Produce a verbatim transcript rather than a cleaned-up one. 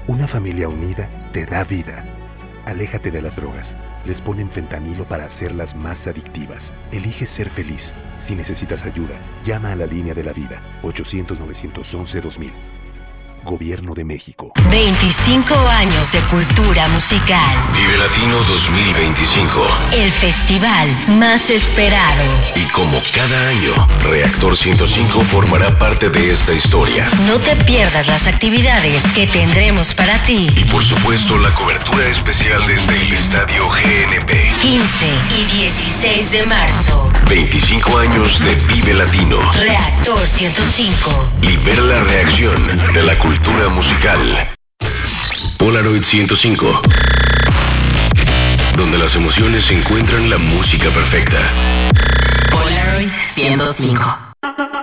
Una familia unida te da vida. Aléjate de las drogas. Les ponen fentanilo para hacerlas más adictivas. Elige ser feliz. Si necesitas ayuda, llama a la línea de la vida. ochocientos, novecientos once, dos mil. Gobierno de México. veinticinco años de cultura musical. Vive Latino dos mil veinticinco. El festival más esperado. Y como cada año, Reactor ciento cinco formará parte de esta historia. No te pierdas las actividades que tendremos para ti. Y por supuesto, la cobertura especial desde el Estadio G N P. quince y dieciséis de marzo. veinticinco años de Vive Latino. Reactor ciento cinco. Libera la reacción de la cultura musical. Polaroid ciento cinco. Donde las emociones encuentran la música perfecta. Polaroid ciento cinco.